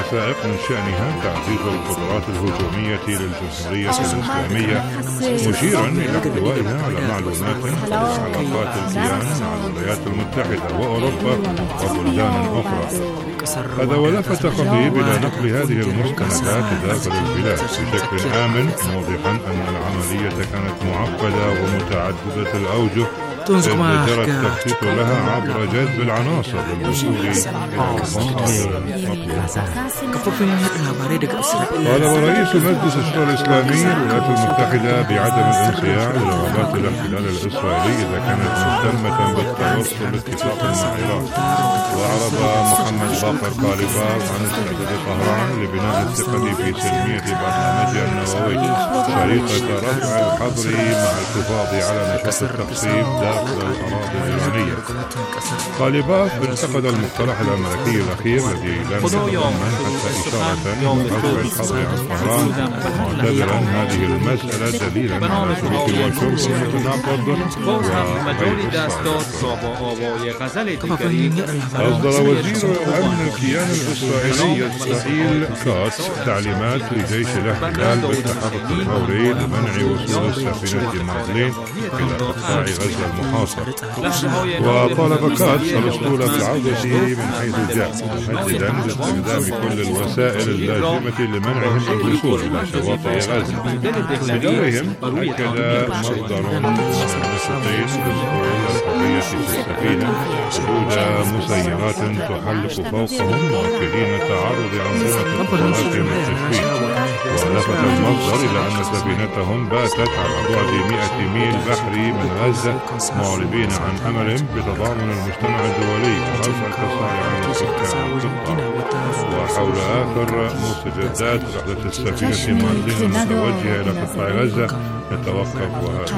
الوثائق من شأنها تعزيز القدرات الهجومية للجمهورية الإسلامية، مشيرا إلى احتوائها على معلومات عن علاقات الكيان مع الولايات المتحدة وأوروبا وبلدان أخرى. هذا ولفت خطيب إلى نقل هذه المستندات داخل البلاد بشكل آمن، موضحا أن العملية كانت معقدة ومتعددة الأوجه، جرى التخطيط لها عبر جذب العناصر للوصول إلى المصادر المطلوبة. طالب رئيس مجلس الشورى الإسلامي الولايات المتحدة بعدم الانصياع لرغبات الاحتلال الإسرائيلي إذا كانت مهتمة بالتوصل لاتفاق مع إيران. وأعرب محمد باقر قالباف عن استعداد طهران لبناء الثقة في سلمية برنامجها النووي، طريقة رفع الحظر مع الحفاظ على نشاط التقصيف داخل الأراضي الإيرانية. قالباف انتقد المقترح الأمريكي الأخير الذي لم يتضمن حتى إشارة لرفع الحظر عن طهران، معتبرا هذه المسألة دليلا على سلوك واشنطن المتناقض. أصدر وزير أمن الكيان الإسرائيلي إسرائيل كاتس تعليمات لجيش الاحتلال بالتحرك الفوري لمنع وصول السفينة مادلين إلى قطاع غزة المحاصر. وطالب كاتس الأسطول بالعودة من حيث جاء، مهددا باستخدام كل الوسائل اللازمة لمنعهم من الوصول إلى شواطئ غزة. بدورهم أكد مصدر نسقين القضية في السفينة وجود مسيرات تحلق فوقهم، مؤكدين تعرض أنظمة القوات للتشويش. ولفت المصدر إلى أن سفينتهم باتت على بعد 100 ميل بحري من غزة، معربين عن أمرهم بتضامن المجتمع الدولي ورفع التصارع عن السكان والقطاع. وحول آخر مستجدات رحلة السفينة مادلين المتوجهة إلى قطاع غزة يتوقف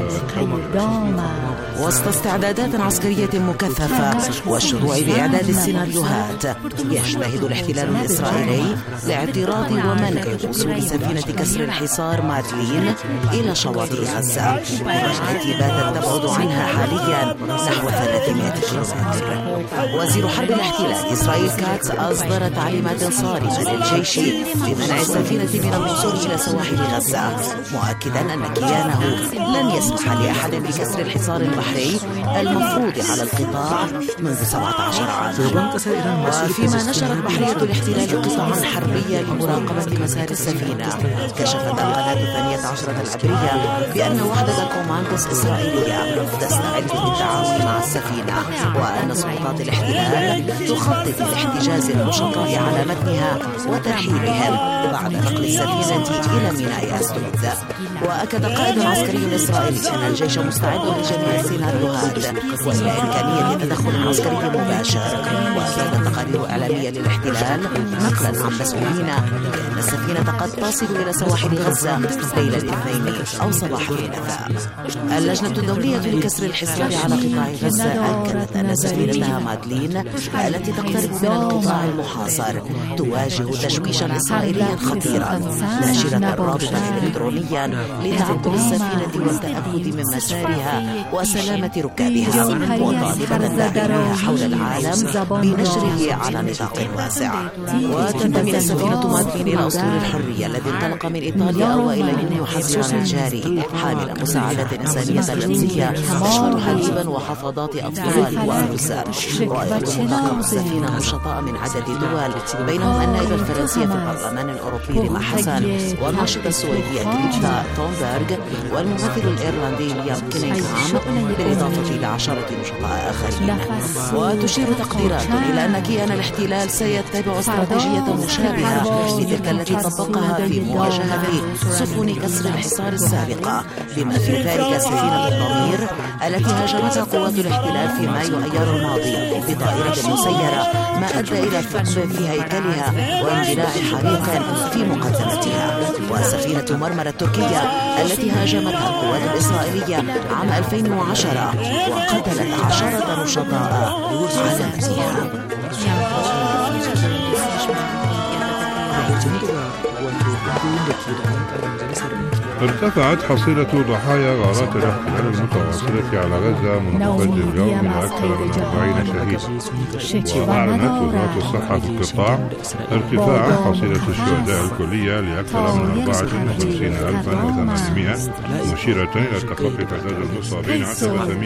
وهذا وسط استعدادات عسكرية مكثفة والشروع بإعداد السيناريوهات، يجتهد الاحتلال الإسرائيلي لاعتراض ومنع وصول سفينة كسر الحصار مادلين إلى شواطئ غزة، التي باتت تبعد عنها حاليا نحو 300 كيلومتر. وزير حرب الاحتلال إسرائيل كاتس أصدر تعليمات صارمة للجيش بمنع السفينة من الوصول إلى سواحل غزة، مؤكدا أن كيانه لن يسمح لأحد بكسر الحصار البحري المفروض على القطاع منذ 17 عاما. وفيما نشرت بحرية الاحتلال قطعا حربية لمراقبة مسار السفينة، كشفت القناة 12 العبرية بأن وحدة الكوماندوس إسرائيلية تستعد للتعاون مع السفينة، وأن سلطات الاحتلال تخطط لاحتجاز النشطاء على متنها وترحيلهم بعد نقل السفينة إلى ميناء أسدود. وأكد قائد عسكري إسرائيلي أن الجيش مستعد لجميع السيناريوهات وإلى إمكانية تدخل عسكري مباشر. وأفادت تقارير إعلامية للاحتلال نقلا عن مسؤولين بأن السفينة قد تصل إلى سواحل غزة ليلة الاثنين أو صباح الثلاثاء. اللجنة الدولية لكسر الحصار على قطاع غزة أكدت أن سفينتها مادلين التي تقترب من القطاع المحاصر تواجه تشويشا إسرائيليا خطيرا، ناشرة رابطا إلكترونيا لتعقب السفينة والتأكد من مسارها وسلامة ركابها، وطالبا الداعمين حول العالم بنشره على نطاق واسع. وتنتمي السفينة مادلين إلى أسطول الحرية الذي انطلق من إيطاليا أوائل يونيو حزيران الجاري حاملا مساعدة إنسانية لمسية تشمل حليبا وحفاضات أطفال وأرزاق. ويطلب طاقم السفينة نشطاء من عدد دول، بينهم النائبة الفرنسية في البرلمان الأوروبي ريما حسن، والناشطة السويدية جريتا تومبرغ، والممثل الإيرلندي ليام كينيغهام، بالإضافة إلى 10 نشطاء آخرين. وتشير تقديرات إلى أن كيان الاحتلال سيتبع استراتيجية مشابهة لتلك التي طبقها في مواجهة سفن كسر الحصار السابقة، بما في ذلك سفينة الضمير التي هاجمتها قوات الاحتلال في مايو أيار الماضي بطائرة مسيرة، ما أدى إلى ثقب في هيكلها واندلاع حريق في مقدمتها. وسفينة مرمرة التركية التي هاجمتها القوات الإسرائيلية عام 2010 وقتلت 10 نشطاء على متنها. Jadi juga waktu itu ارتفعت حصيلة ضحايا غارات الاحتلال المتواصلة على غزة منذ بدء اليوم إلى أكثر من 40 شهيدا. وأعلنت وزارة الصحة في القطاع ارتفاع حصيلة الشهداء الكلية لأكثر من 54,800 مشيرة إلى تخطي تعداد المصابين على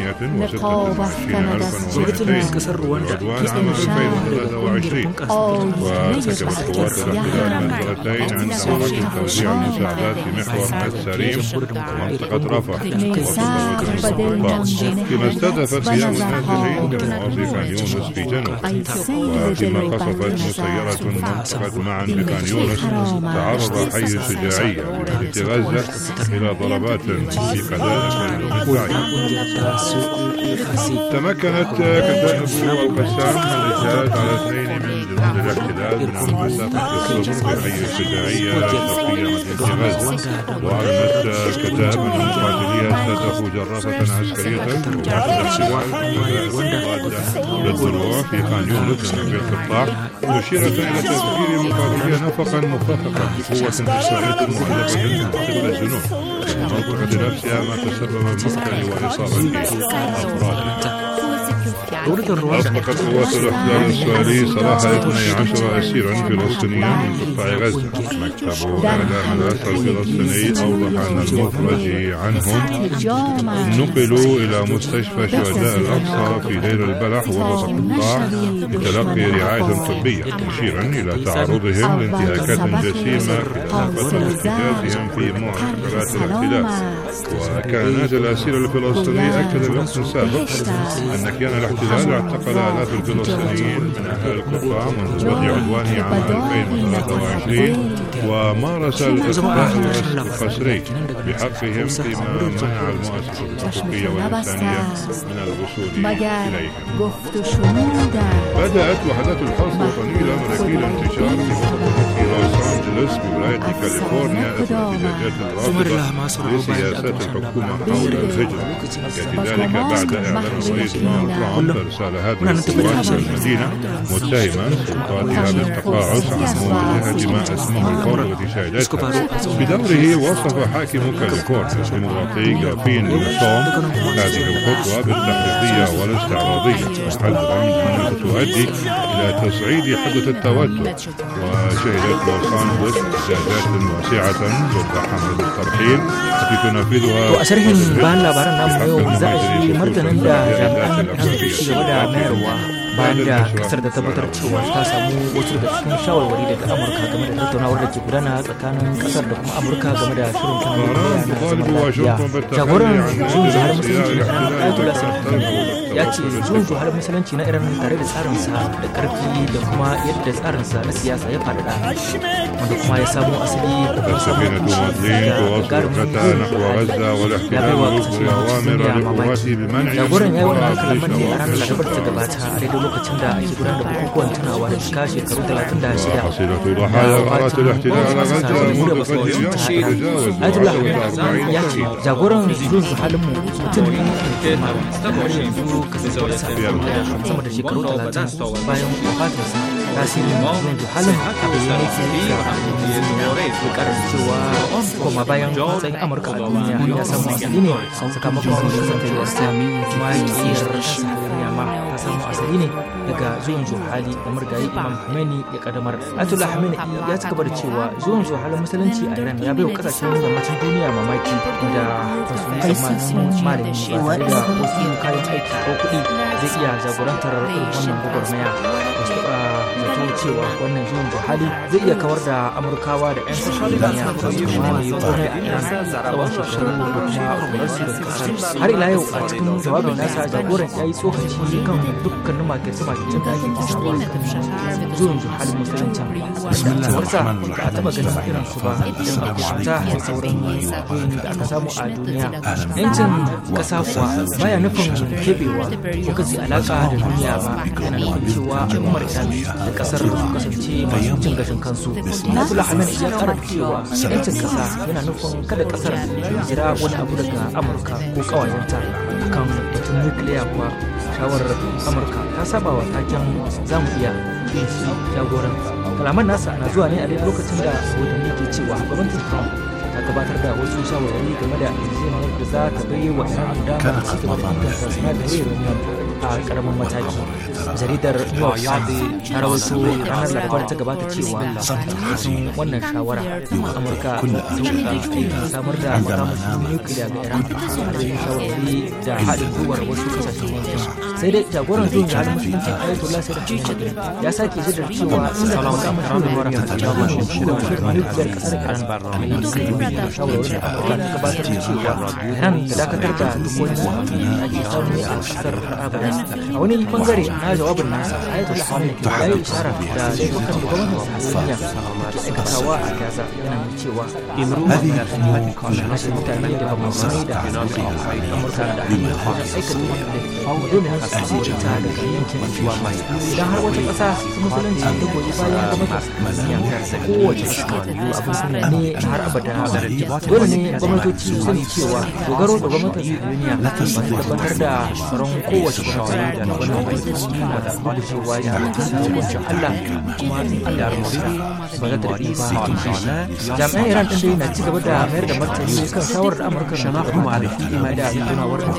326,200 عدوان عام 2023. وارتكبت قوات الاحتلال منزلتين عند أماكن توزيع المساعدات في محور السريم ومنطقة رفح فيما استهدفت قيام النازحين بمواصي خان يونس في جنوب. وفيما قصفت مسيرة منطقة معا بخان يونس تعرض حي الشجاعية بمدينة غزة إلى ضربات في قذائف المدفعية. تمكنت كتائب القسام من الإجهاد على 2 من جنود الاحتلال من المسافة الصفر في حي الشجاعية شرقية مدينة غزة. وأعلنت كتائب أن مقاتليها استهدفوا جرافة عسكرية للدروع في خان يونس في القطاع، مشيرة إلى تفجير مقاتليها نفقا مخفقا بقوة إسرائيلية مؤلفة من قبل الجنوب في المنطقة نفسها، ما تسبب مقتل وإصابة أفراد. أطلقت قوات الاحتلال الإسرائيلي سراح 12 أسيرا فلسطينيا من قطاع غزة. مكتب إعلام الأسرى الفلسطيني أوضح أن المفرج عنهم نقلوا إلى مستشفى شهداء الأقصى في دير البلح وسط القطاع لتلقي رعاية طبية، مشيرا إلى تعرضهم لانتهاكات جسيمة خلال فترة احتجازهم في معسكرات الاحتلال. وكان نادي الأسير الفلسطيني أكد بوقت سابق أن كيان الاحتلال اعتقل آلاف الفلسطينيين من أهل القطاع منذ بدء عدوانه عام 2023، ومارس الإخفاء القسري بحقهم فيما منع المؤسسة الحقوقية والإنسانية من الوصول إليهم. بدأت وحدات الحرس الوطني الأمريكي الانتشار في لوس أنجلوس بولاية كاليفورنيا أثر احتجاجات رافضة لسياسات الحكومة حول الهجرة. يأتي ذلك بعد إعلان الرئيس ترامب إرسال هذه القوات إلى المدينة متهما سلطاتها بالتقاعس عن مواجهة ما اسمه الفوضى التي شهدتها. بدوره وصف حاكم كاليفورنيا الديمقراطي غافين نيوسوم هذه الخطوة بالتحريضية والاستعراضية، محذرا من أنها تؤدي إلى تصعيد حدة التوتر. وشهدت لوس أنجلوس احتجاجات واسعة ضد حملة الترحيل التي تنفذها وأشرهم بان labaran namu yau za a shi martanin da jami'an Amurka ci gaba da mayarwa bayan da kasar da tabbatar cewa ta samu wasu daga cikin shawarwari daga Amurka game da tattaunawar da ke gudana tsakanin kasar da kuma Amurka game da shirin tunanin na zaman lafiya. Jagoran juyin juhar musulunci na Iran Ayatollah Khamenei ya ce juyin juhar musulunci na Iran tare da tsarinsa da karfi da kuma yadda tsarinsa na siyasa ya faɗaɗa, wanda kuma ya samo asali da سفينة مدلين تواصل الفتى نحو غزة والاحتلال يصدر أوامر لقواته بمنع jagoran ya yi wannan kalaman ne a ranar Larabar ta gabata a daidai lokacin da ake gudanar da bukukuwan tunawa da cika shekaru 36 حصيلة ضحايا غارات الاحتلال على غزة منذ بدء اليوم تتجاوز 40 ya ce jagoran juyin halin mu mutum ne mai girma kamar yanzu kasancewarsa a sama da shekaru 30 bayan wafatarsa. Tasirin juyin halin abin ya ke karar cewa koma bayan matsayin Amurka a duniya ya samu asali ne sakamakon kasancewarsa makiyar ƙasa ma ta samu asali ne daga juyin juhali da murgayi Imam Khomeini ya kadamar. Ayatollah Khamenei ya ci gaba da cewa juyin juhalin musulunci a Iran ya bai wa kasashen yammacin duniya mamaki da wasu musamman malami ba tare da wasu kayan aiki ko kuɗi zai iya jagorantar irin wannan gwagwarmaya. Wasu zato cewa wannan juyin juhali zai iya kawar da Amurkawa da 'yan sashen duniya da su mamaye komai a Iran tsawon shekaru da kuma kurarsu da kasar. Har ila yau a cikin jawabin nasa jagoran ya yi tsokaci kan dukkanin makirce-makircen da ake kisawa kan juyin juhalin musulunci. Cewarsa ba a taɓa ganin irin su ba idan aka fita da sauran juyin da aka samu a duniya. 'Yancin ƙasa kuwa baya nufin keɓewa ko kasi alaƙa da duniya ba, yana nufin cewa al'ummar Iran da ƙasar kasance masu cin gashin kansu. Ayatollah Khamenei ya ƙara cewa 'yancin ƙasa yana nufin kada ƙasar ta jira wani abu daga Amurka ko ƙawayenta. Kan batun nukiliya kuwa shawarar Amurka ta saba wa taken zamu iya yin shi jagoran. Kalaman nasa na zuwa ne a daidai lokacin da rahotanni ke cewa gwamnatin Trump ta gabatar da wasu shawarwari game da yarjejeniyar da za ta bai wa Iran damar ci gaba da inganta sinadarin uranium a karamin mataki. Jaridar New York Times ta rawaito ranar Larabar ta gabata cewa cikin wannan shawara Amurka sun aikin samar da makamashin nukiliya ga Iran a cikin shawarwari da haɗin gwiwar wasu kasashen yankin. Sai dai jagoran zuwan jihar musulunci Ayatollah Sayyid Khamenei ya sake jaddada cewa inda makamashin nukiliyar kasar Iran shawarwarin da Amurka ta gabatar da cewa Iran da dakatar da duk wani mu'amala da ake samu a kasar har abada. A wani bangare na jawabin nasa Ayatollah Khamenei ya yi ishara da laifukan da gwamnatin Saudiya ke aikatawa a Gaza, yana mai cewa kashe mutane da bamamai da Amurka da wajen aikata wanda dole ne su ta daga yankin idan har wata ƙasa ta musulunci ta goyi bayan gwamnatin Saudiya kowace ƙasa abin sani ne har abada. Dole ne gwamnatoci su sani cewa dogaro da gwamnatin duniya ba ta tabbatar da tsaron kowace gwamnati da wannan aiki na da cewa ya hukuncin Allah kuma Allah ya ba za ta daɗi ba cikin shi. Jami'an Iran ɗin dai na ci gaba da mayar da martani kan shawarar da Amurka na kuma da tunawar da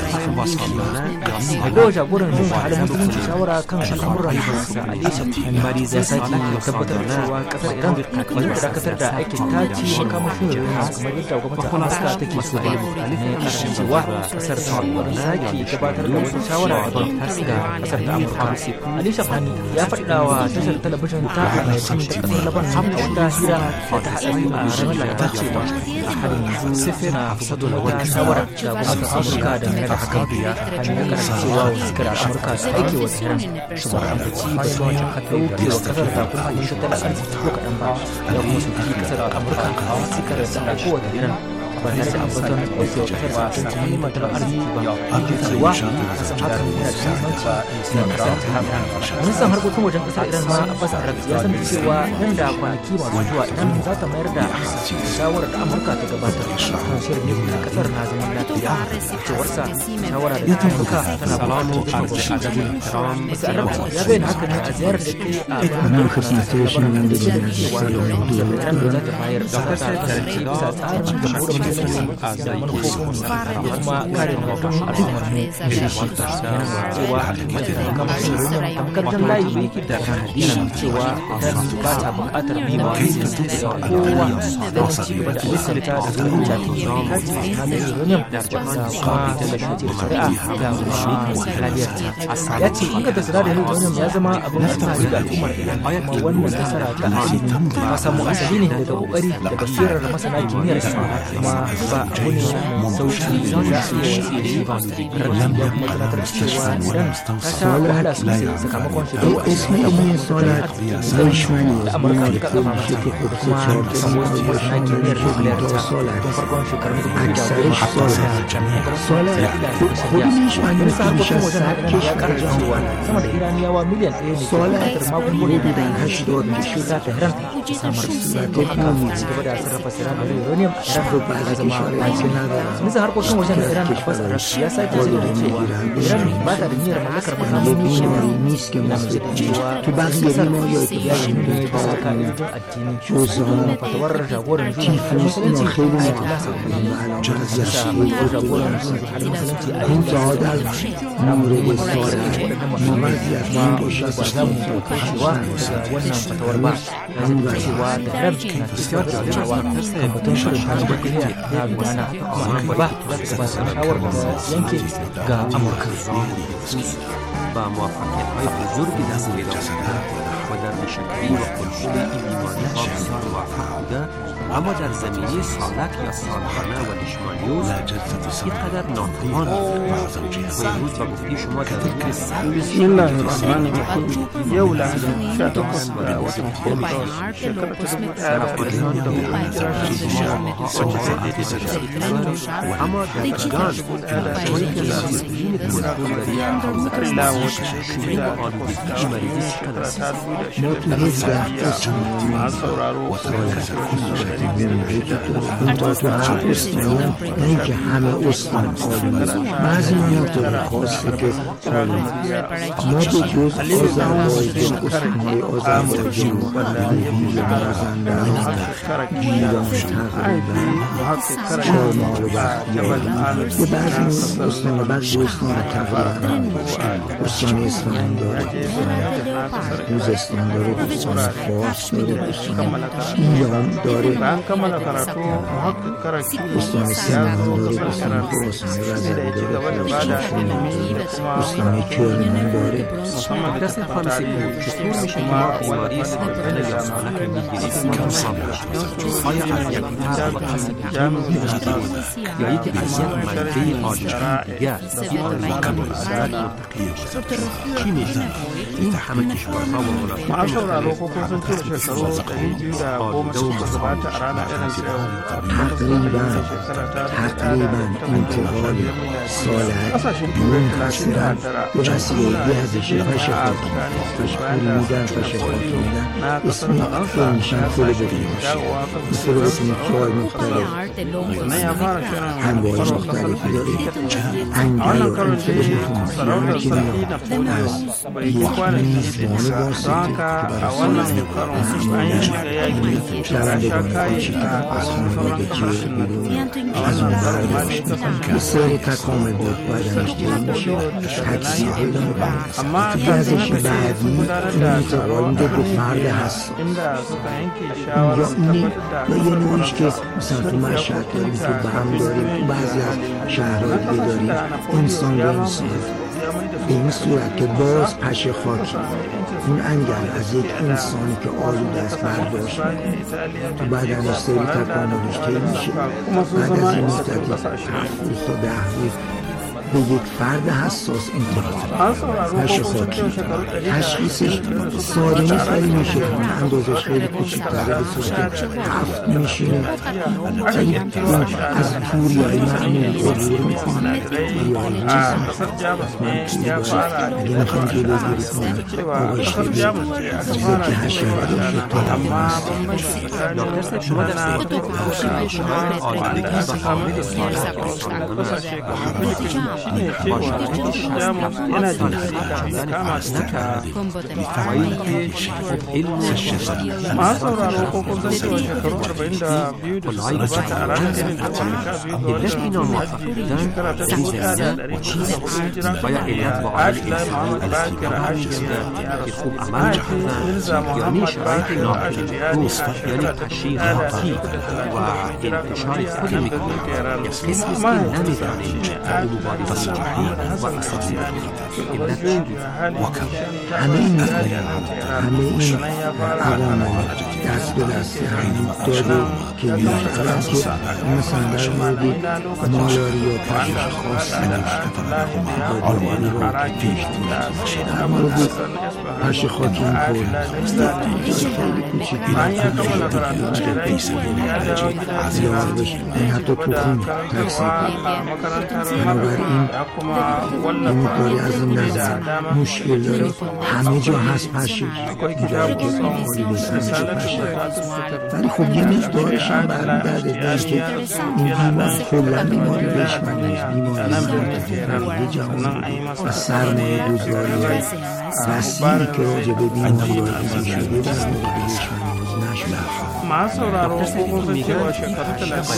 a gawa jagoran jin halin musulunci shawara kan al'amuran faransa a desha ya sake tabbatar da cewa kasar Iran ba ta dakatar da aikin taci makamashin uranium kamar yadda gwamnatin Amurka take so ba. Ne karshen cewa kasar ta sake gabatar da wata shawara daban ga kasar ta Amurka. Ali Shafani ya faɗa wa tashar talabijin ta American da kasar Laban a wata hira da ta haɗa a ranar Laraba cewa a halin yanzu na fito da wata shawara da gwamnatin Amurka da mai da hakan biya hanyar karshen cewa wasikar Amurka ta aike wa Iran shugaban ambaci ba su yin ɗauke wa kasar da kuma yin tattalin arziki ko kaɗan ba da kuma su fi kasar Amurka a wasikar da ta aiko wa Iran ba tare da ambaton ɗauke wa kasar ba sun ci neman tattalin arziki ba ake cewa kasan hakan yana da muhimmanci na kasar ta haka. Ministan harkokin wajen kasar Iran ma Abbas Arabci ya sanar cewa nan da kwanaki masu zuwa Iran za ta mayar da shawarar da Amurka ta gabatar kan shirin nukiliyar kasar na zaman lafiya. Cewarsa shawara da Amurka tana buƙatar da Mr. Arabci ya bayyana haka ne a ziyarar da ke a birnin Labaran da ke da cewa Iran za ta bayar da ta kasance bisa tsarin jamhuriyar musulunci da manufofin da kuma kare mutum al'ummar mu da shi yana cewa makamashin uranium tamkar jan layi ne da yana cewa Iran ba ta buƙatar nema da kowa don ci gaba da alisanta da tsarin jati ta ce sinadarin uranium da kuma tallace shari'a ga laliyar ta. Ya ce inganta sinadarin uranium ya zama abin alfahari ga al'ummar Iran kuma wannan nasara ta asali ta samu asali ne daga kokari da basirar masana kimiyyar sama kuma ba abu ne sauki za a iya watsi da shi ba. Ranar ya kuma tunatar cewa Iran ta sha wahala sosai sakamakon shigar wasu abubuwan sauran da Amurka ta kaɗa mata da kuma samu wasu masana kimiyyar nukiliyar ta tun farkon shekarun 2010. Minista harkokin wajen haɗin ya ƙara cewa sama da Iraniyawa miliyan 1 ne ke buƙatar magungunan da ya hashi da wadda shi za ta Iran samar da don haka ci gaba da sarrafa sinadarin uranium a Iran ya zama lafiya. Ministan harkokin wajen da Iran Abbas Arabci ya sake jaddada cewa Iran ba ta da niyyar mallakar makamin nukiliya yana mai jaddada cewa kasar ya yi ne bisa ka'idodin addini kuma fatawar jagoran juyin halin musulunci Ayatollah Sayyid Khamenei bisa fatawar jagoran juyin halin musulunci Ayatollah na muri waɗannan makamai kuma ba za mu kaucewa daga wannan fatawar ba. Ya zama cewa da Iran na tafiya da cewa kan batun shirin halin nukiliya na gudana kuma nan gaba za ta gabatar shawar da yanke ga Amurka. با موفقیت‌های بزرگی دست پیدا کرده و در نشکری و کنترل این بیماری‌ها بسیار موفق بوده، اما در زمینه سالک یا سالخانه و لیشمانیوس اینقدر ناتوان بوده و امروز با گفته شما در حدود 100 بسم الله الرحمن الرحیم یولا شاتوکس اما در ایران شماری که لازمین کنترل دارید شروع آلودگی مریضی شکل است. به موضوع تو تو هر استانی نه اینکه همه استان عالی بعضی مناطق خاصه که عالی ما به جز آذربایجان استانهای آذربایجان و مازندران گیلان تقریبا چهارمحال و بختیاری به بعضی استان بعد استان تقریبا استان اصفهان داره خوزستان داره استان فارس داره استان ایلام داره استان سیمان داره استان خراسان رضوی داره استان کرمان داره مقدس خانه سپور چطور میشه که ما بیماری سرطان یا سالک میگیریم آیا از یک فرد و کسی تقریبی یا یکی از یک ماده آجشتن دیگر بیماری مرتقی چی میشه؟ این همه کشورها و مناطق تقریبا انتقال سالک منحصرا به وسیله گزش پشه خاکی پشکوری میدن پشه خاکی میدن اسمی فهمیشن کل بگیم باشه مثل اسمی چای مختلف انواع مختلفی داره انگل یا انتقال بتونم که از یک میزبان واسطه که برای سالک شرندگان خودشی که از خانواده جیر بیرون از اون برای که سر تکامل بود بایدنش دیگه میشه تکسی پیدا میکنه که ازش بعدی این انتقال میده به فرد هست یا اینه یا یه نوعیش که مثلا تو مشهد داریم تو بهم داریم تو بعضی از شهرها دیگه داریم انسان به انسان به این صورت که باز پشه خاکی اون انگل از یک انسانی که آلوده است برداشت تو بدنش سری تکاملش طی میشه بعد از این مدتی 7 روز تا 10 روز به یک فرد حساس انتقال پشه خاکی تشخیصش ساده نیست ولی میشه اندازش خیلی کوچیک‌تره به صورت 7 میشینه ولی از توریای معمول عبور میکنه توریای جسم من توری باید اگه میخوام جلوگیری کنم آقایش بگید که حشره داشته تا دکتر شما در سیاحت شما آلودگی و حامل سالک masu sauraro ko kun san cewa shekaru 42 da suka gabata a ranar irin ta wannan shekara ta 1404 Ashla Muhammad Bakir Hashim ya rasu Mirza Muhammad Bakir Hashim یعنی تشریح ذاتی و انتشار خود میکنه کسی نمیدانه در مبارزه جهانی و اساسی همه این عوامل دست به دست هم داده که میشود که مثلا در مورد مالاریا پشش خاصی دادیاری رو در مورد پش خاکی این خیلی کوچیکی زیاد بشه این حتی تو خون تکسیب بنابراین این مقداری از این نظر مشکل داره همه جا هست پشش جایی که آمالی بسن میشه پشه ولی خب یه مقدارش هم برمیگرده به که این بیمار کلا بیماری بشمن نیست بیماری منطقه جهانی و سرمایه گذاری وسیعی که راجع به بیماری آگزی شده در مورد بشمن نشده masu sauraro ko kun san cewa shekaru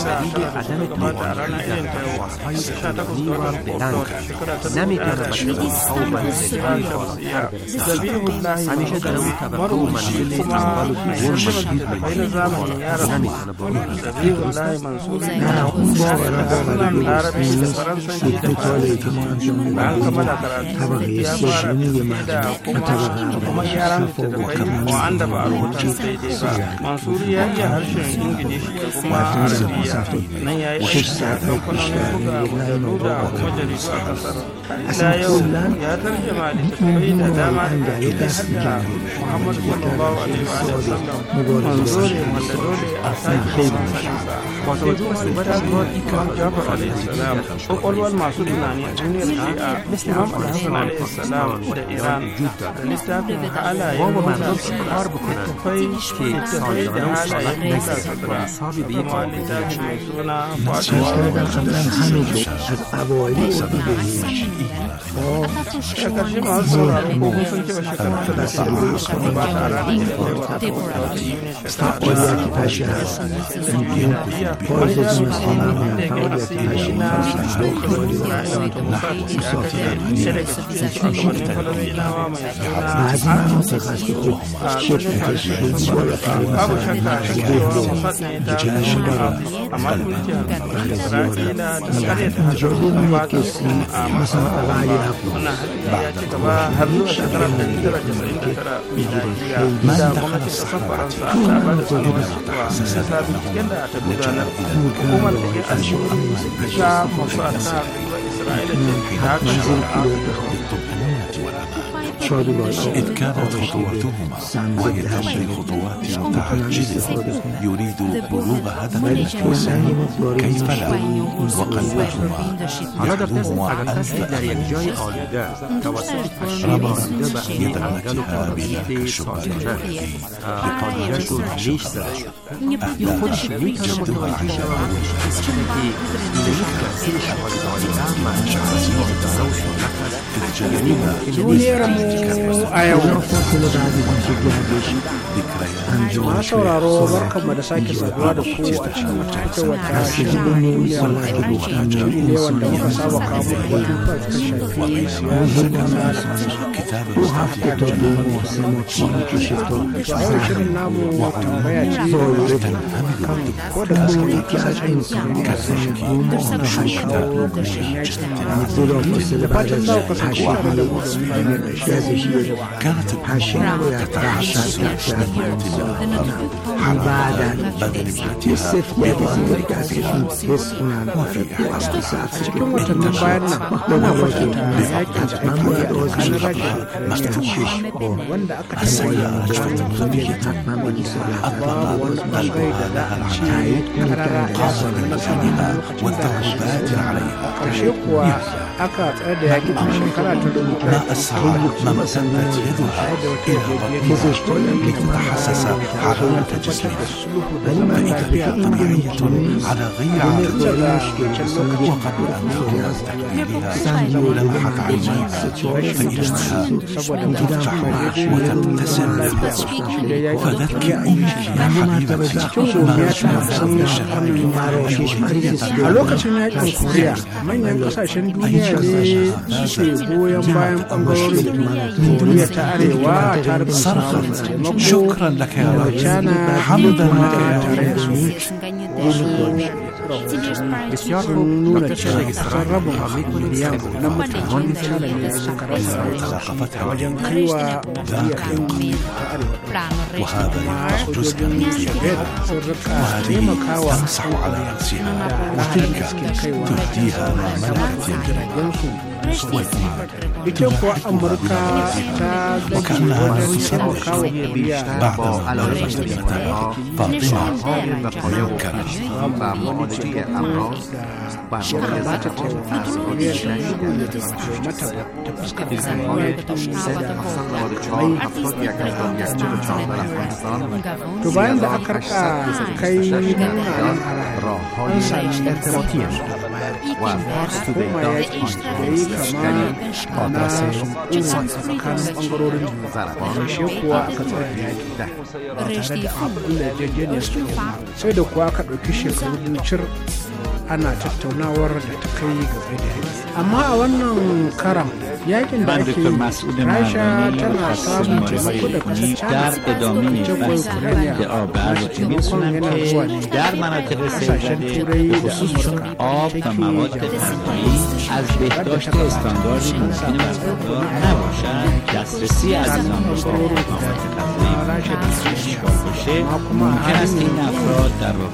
30 ya iya harshen Ingilishi da kuma Arabiya nan ya yi kamfanin buga mujallu da kuma jaridu a kasar. Ila yau ya tarjama littattafai da dama da hadda Muhammadu sallallahu alaihi wa sallam manzo ne wanda dole a sake sunansa. Wato duk wani littafin Imam Jafar alaihi salam kwakwalwar masu tunani a duniyar Shi'a Imam Al-Hassan alaihi salam da Iran da littafin halayen mutane littattafai da halayen da sadra kuma littafi mai suna از اوایل ƙarshe masu sauraro ko kun san cewa shekara ta dace da masu ba ta ranar da zai wata babu shakka amma dukiyar Isra'ila da karyata hajjoji ba ta a masa wannan hali ya ci gaba har zuwa shekarar 1999 miladiya da gwamnatin ƙasar Faransa ta ba da sanarwar cewa bisa binciken da ta gudanar hukumar da ke asibiti ta masu asa gaiwa Isra'ila ce da إذ كانت خطواتهما وهي تمضي خطوات متعجلة يريد بلوغ هدف واسع كيف لا وقلبهما يحدوهما ألف ربما يتمكها بذاك الشباب الذي لقضية عشقها أهداف جدها duniyarmu a yau. Ma sauraro barkanmu da sake saduwa da ku a cikin wata shirin duniya ne wanda muka saba kawo batutuwa da shafi siyasar kasa a yau shirin namu tambaya ce kan ko da gaske kasashen kasashen kawo ƙarshen yakin da fatan za ku kasance كانت الحاشية تتحسن بعد استثناء ذلك اسمنا cikin watannin bayan nan muna kwatanta yakin da ake yi a tsakanin wanda aka babu wani bangare da za a ce karara ya samu nasara lokacin da ƙarshe kuwa aka tsayar da yakin a shekara ta ما أسرع ما مسدت يدها إلى ربها لتتحسس حرارة جسمها فإذا بها طبيعية على غير عادتها وقبل أن تخرج تكميلها لمحت عينيها فإنها تفتح وتبتسم فذكر أمك يا حبيبتي ما شاء a lokacin yakin koriya manyan kasashen duniya ne suke goyon bayan bangarorin koriya ta arewa ta rika samun taimako شكرا لك يا رب حمدا لك يا رب bishiyar nuna cewa kasar rabin miliyan na mutanen china ne suka rasa wajen kaiwa yakin ta arewa وهذا يبقى جزءا من وهذه تمسح على رأسها وتلك تهديها ما ملكت ita kuwa amurka ta gaji wajen taimaka wa koriya suka ba ta taimaka koriya ta shigo da mata ta fuskar to bayan da aka rika kai munanan hare an sami ɗan kuma yaƙi da yi kama na tsakanin ɓangarorin ƙarshe kuwa aka tsaya yaƙi ba tare da abin da yarjejeniyar su sai da kuwa aka ɗauki shekaru cir ana tattaunawar da ta kai gaba da yaƙi amma a wannan karam yakin da ake yi rasha tana samun taimako da kasar china jagon kuriya masu taimakon yana zuwa ne kasashen turai da amurka از بهداشت استاندارد ممکن برخوردار نباشند دسترسی عزیزان به ممکن است این افراد در واقع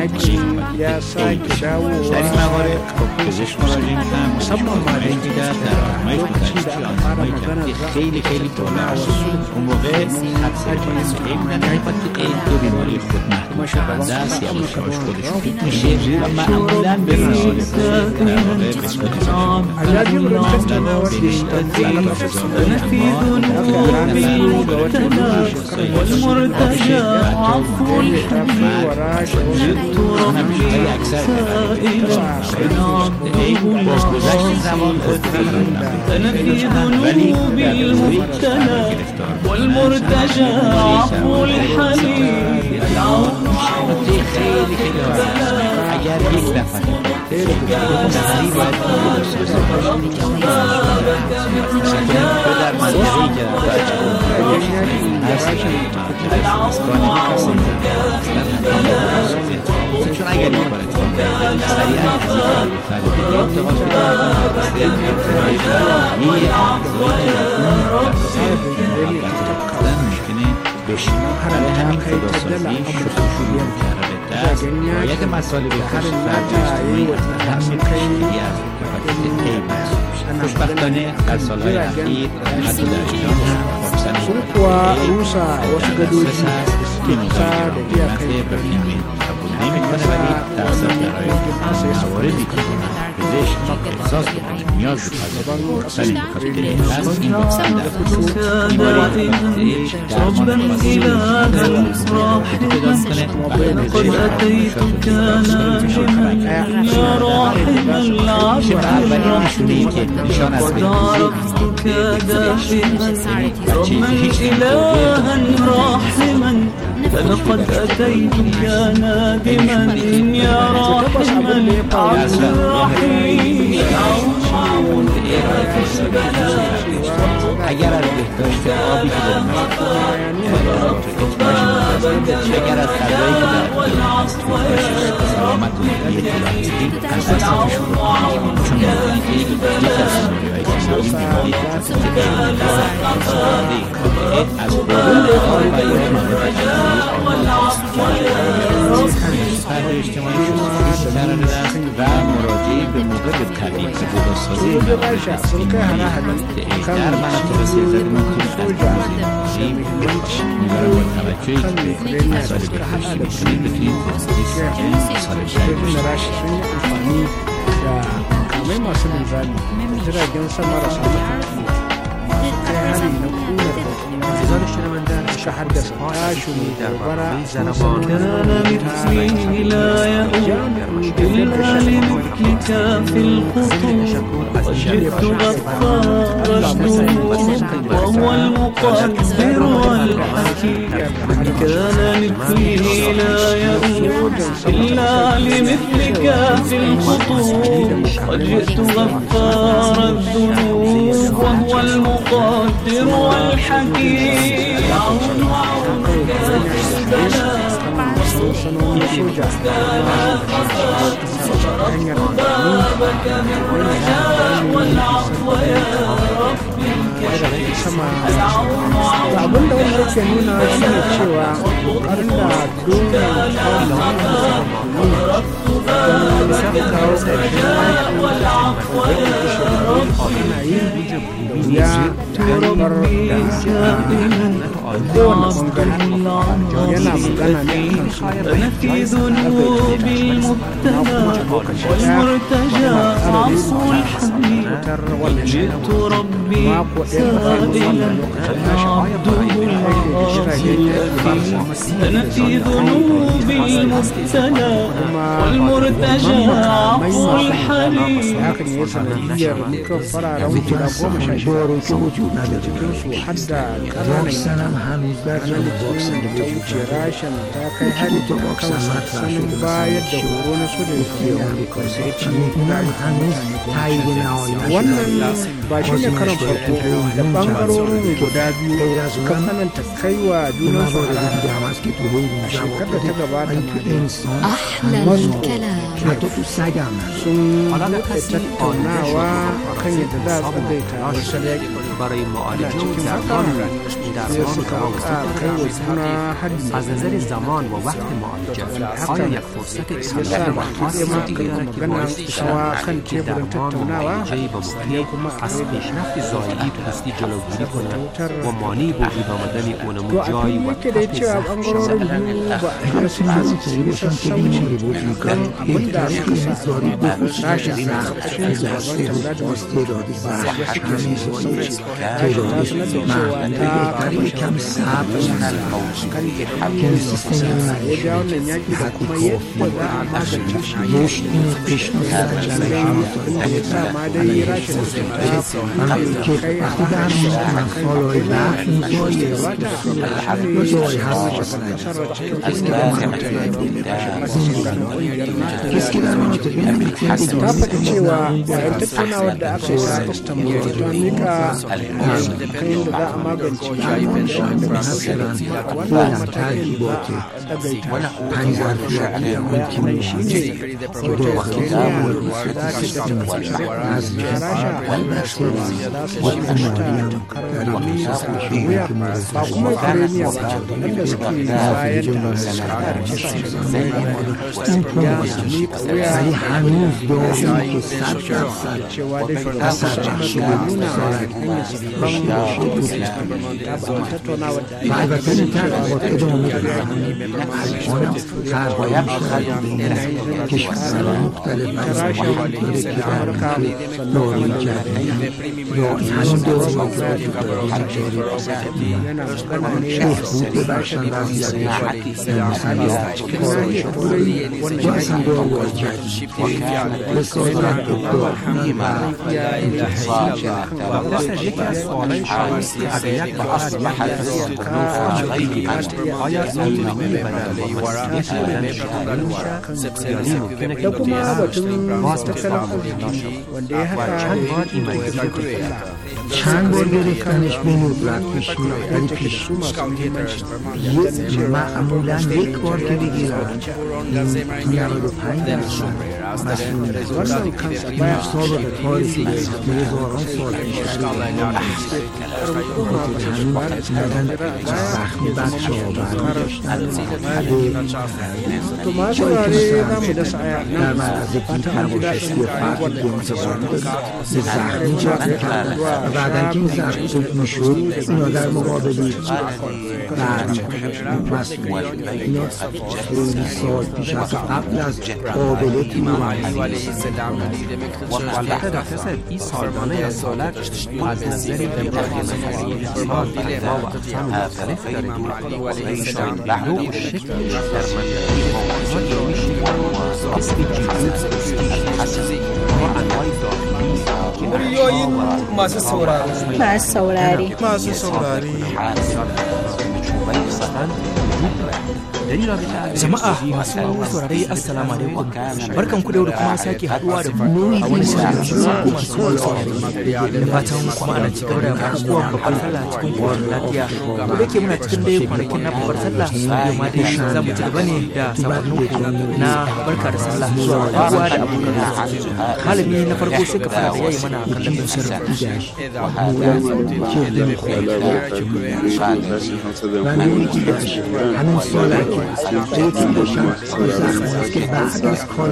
در این موارد پزشک مراجعه میکنن مصمم مراجعه در آزمایش پزشکی آزمایی کرد که خیلی بالا است اون موقع حدسه کنید که این دو بیماری خود محدود شونده است یا مشابهش خودش خوب میشه و معمولا به مسائل در واقع بسیار والمرتجى عفو الحبيب جئت ربي سائلا أنا في ذنوبي المبتلى والمرتجى عفو الحليم العون عون یک مسائل بخشی خوشبختانه در سالهای اخیر حتی در ایران sun kuwa rusa wasu gadoji ke kusa da iyakai نمیکنه ولی در سفرهای مواردی که پزشک احساس بکنه نیاز به پذیرفتن کافی هست این واکسن در ربا إلها راحما قد أتيتك ناجما يا راحم العبد وعرفتك داحما ربا إلها راحما فلقد أتيتك نادما يا راحم العبد الرحيم اگر از بهداشت آبی که داریم اگر از غذایی که در سلامت و مدیریت هستیم از دستش شروع کنیم چون یک از سنوری که از اجتماعی و مراجعه به موقع به طبیب و جداسازی در مناطق سیزد مختلف از بازی میبرم با توجهی که مسائل بهداشتی میکنید بتونید سال kamai masu linzami jiragen sama marasa matuƙi kai hari na kunar da shahar da tashin gobara كان مثلي لا يؤمن إلا لمثلك في الخطوط وجدت غفار الذنوب وهو المقدر والحكيم كان مثلي لا يؤمن إلا لمثلك في الخطوط وجدت غفار الذنوب وهو المقدر والحكيم abin da wanda yake nuna shi ne cewa ƙoƙarin da dole أنا في ذنوب المبتلى والمرتجى عفو الحبيب جئت ربي سائلا عبده العاصي أنا في ذنوب المبتلى والمرتجى عفو الحبيب rashin ta kai hari kan sanin bayar da horo na sojan wannan ba shi ne karan farko da bangarorin guda biyu kan tsananta kai wa junan su a shekarar da ta gabata sun tattaunawa kan yadda za a tsadaita wasu yaƙi برای معالجه درمان از نظر زمان و وقت معالجه آیا یک فرصت اضافی که درمان و معالجه با مبتلا از پیشرفت زایعی پوستی جلوگیری کند و مانع به وجود آمدن اونمو جای و تپ ضعف شود. abin da suka sa rashin rashin zaben da استعدادی بحث همین سویش تعدادش محلی کم صبر که سیستم مریض حتی رشد این قشن من که وقتی در سالهای بعد این جایی هست کسی که در مناطقی نمیتونه da aka yi sa istanbul ta mika kayan da za a magance wannan mataki da daga hanyar yankin shi ne da wakilin za ta tafi rasha wanda su ba kuma kareniya ba wanda suke bayan da suka yi hannun domin ke sa cewa da یکی از سوالای شایسته ادبیات و اصلاح آیا این نامه بدل da kuma batun tattalin arziki wanda ya haɗa چند بار گرفتنش به ندرت پیش میاد ولی پیش معمولا یک بار که بگیرن 95% مسئولیت سابق تاریخی هزاران سال زخمی بچه ها برداشتن در مرکز پرمشتی فرقی انتظار به زخمی جمع کردن و بعدن که این زخمی میشد اینا در مقابلی مسئولیت اینا خیلی سال پیش از قبل از قابل والبته در پس این سالانه یا سالک از نظر دیدگاه نظری ما و اقسام مختلف داریم نوع و شکل در منطقه موضوعات میشه اسم جنوب ما انواع داخلی muryoyin masu saurari jama'a masu saurare assalamu alaikum barkan ku da kuma sake haduwa da mu a wani shirin masu saurare da fatan kuma ana ci gaba da bukukuwan babbar sallah cikin kwan lafiya ko da ke muna cikin dai kwanakin na babbar sallah yau ma dai za mu ci gaba ne da sakonnin na barka da sallah zuwa uwa da abokan arziki malami na farko sai ka fara da yayi mana kallon shirin همین سالک یکی باشم زخمونست که بعد از کار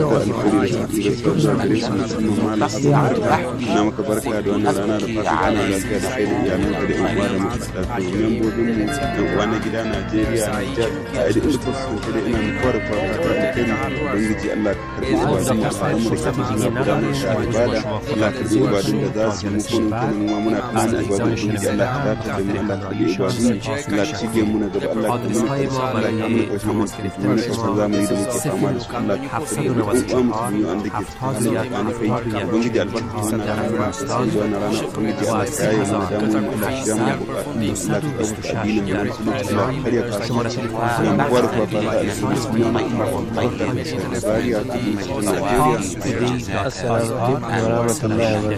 na maka barka da wannan rana da fatan ana lafiya da kai da iyalanka da yan uwa da muka da membobin mu da uwa na gida Najeriya Niger a idan ita su da ina mutuwa da fata da kai ubangiji Allah ka karbi ibadun da samu da kafi na gudanar da ibada Allah ka karbi ibadun da za su mu kuma kuma muna kana ibadun ubangiji Allah ka dace da mu Allah ka karbi ibadun Allah ka shige mu na gaba Allah ka mun kai Allah ka mun kai mun kai zamani da muke fama da su Allah ka karbi ibadun mu an da ke cikin Allah ka kai ubangiji albarka wannan rana zuwa na rana ubangiji Allah ka yi mana da mu Allah ya mu bukatun da Allah ka dauka addinin da musulunci Allah ka kariya ka kuma da muwar ko ba da musulmi mai da bariya ta Najeriya assalamu alaikum wa rahmatullahi wa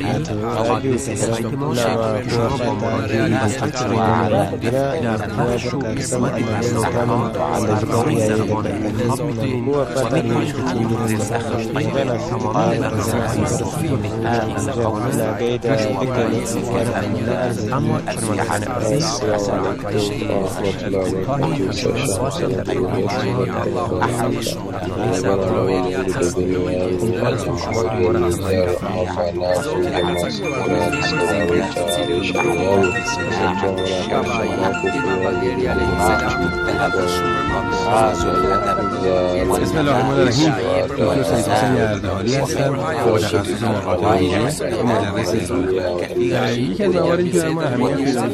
بسم الله الرحمن الرحیم. دکتر سید حسین اردهالی هستم، با تخصص مقاطع ویژه، مدرس یکی از مواردی که ما اهمیت می‌دیم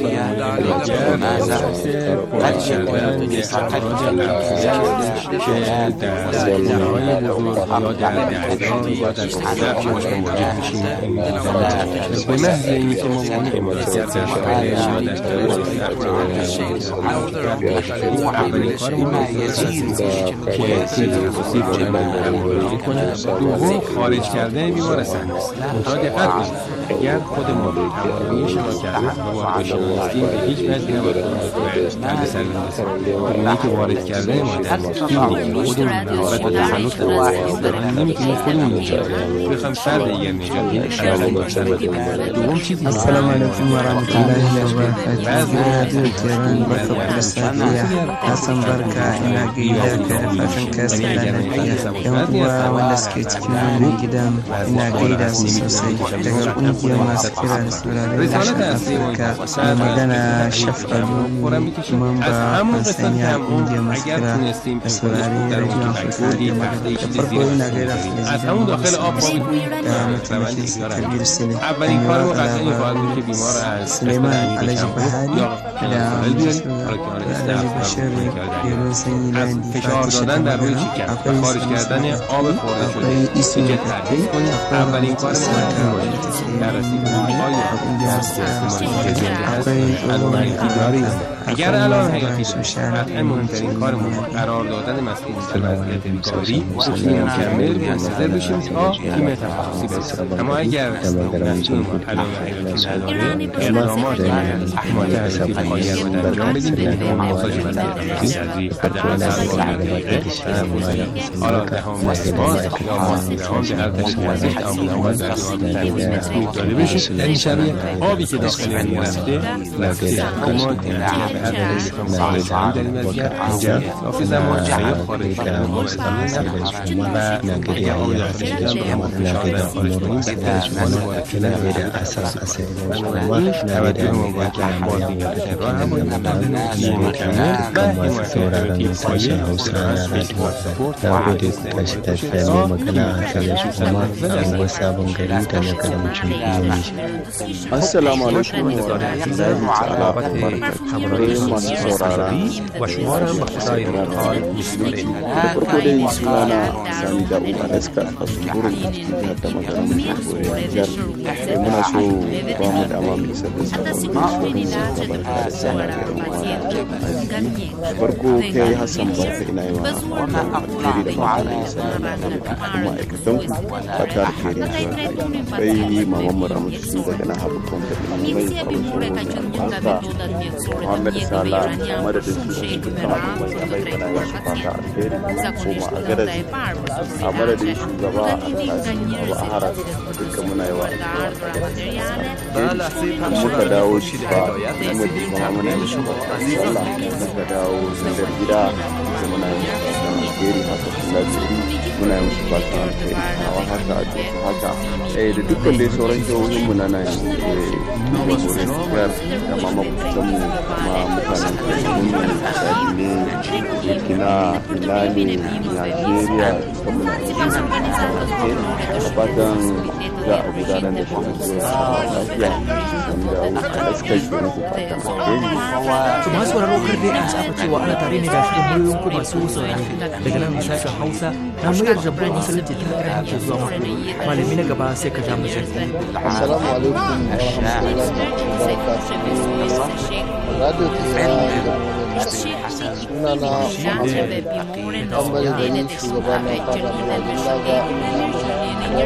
که در زمینه‌های بزرگ یا در دهان یا در ضعف مواجه میشیم. به محض اینکه ما مواجه در شرایط یا در اولین کار ما که تخصصی وارد درمانی کنه، دوم خارج کردن بیمار سنگ است. تا دقت کنید اگر خود ما تمامی شما کردن و وارد شدیم به هیچ وجه نباید درد سرگین رسید. اونی که وارد کرده ما در خودمون مهارت و تسلط دارن نمیتونیم خودمون نجات بدیم. بخوام فرد دیگر نجات بدیم شامل باشن و دوم چیزی السلام علیکم و رحمت الله و برکاته. تهران بخوب السادية حسن بركة إلى قيدة فاشن كاسة يوم ولا سكيت كمان قدام إلى قيدة سوسي تقول أنتي ما سكران سورة أفريقيا مدنا شفقة مامبا سنيا أنتي ما سكران سورة رجال أفريقيا فرقونا غير همون داخل آب كبير سنة اولین کار ما قطعا این خواهد بود که بیمار از سلیمان علیه بهاری فشار دادن در روی شکم و خارج کردن آب خورده شده که ترکیب کنیم. اولین کار ما بررسی های علائم حیاتی اگر علائم حیاتی قطعا مهمترین کار ما قرار دادن مسئول در وضعیت بیکاری مکمل منتظر بشیم تا تیم تخصصی برسیم. اما اگر مسئول ما علائم حیاتی نداره اقدامات حمایت حیاتی مغایر رو در انجام بدیم. ماساژ بدنی حالا دهان باز یا ماسک دهان به هر طریق وزش آموزش در تجویز مسئول داده بشه. در این شرایط آبی که داخل این رفته لفظی ما به هر طریق خارج هم در این وضعیت اینجا اضافه زمان یا خارج کردن ما زمان نخواهد و نگری آب داخل اینجا به ما فشار در خارج کنیم به شمال باید که نوید اساس اصلی این توجه ما باید که بازی یا ترار هم باید السلام علیکم و رحمت الله و شما را به خدای متعال می‌سپاریم. farko dai sunana Sani da Umar Eska a tsungurin jihar da magaram jihar muna so ba mu dama mu isar da sabon gaisuwar barka da sana da farko kai Hassan barka ina yi wa wannan alheri da ma'ana sana da ma'aikatan fata alheri sai maman mu ramu su daga na haɓu kwamfani mai farko Muhammad Salah madadin su da mai bana ya su fata alheri kuma a garaji a madadin shugaba a hara duka muna yawa muka dawo shi ba kuma muna yi shugaba Allah muka dawo zangar gida da muna yi alheri haka lafiyari muna yi musu fata alheri a haka da dukkan dai sauran jihohin mu na nan da ma makwabtan mu ma mutanen kashin mu misali ne Burkina Ilani Nigeria da muna da fatan za a gudanar da shi lafiya wanda alaskar shi ne fatan su masu sauraro kar dai an saba cewa ana tare ne da shi miliyoyin ku masu sauraro daga nan sashen Hausa na muryar jamhuriyar musulunci ta Iran ke zuwa muku. Malami na gaba sai ka ja mu shirki. Assalamu alaikum wa rahmatullahi wa barakatuh. Radio sunana Muhammad Gani shugaban na fara da Laga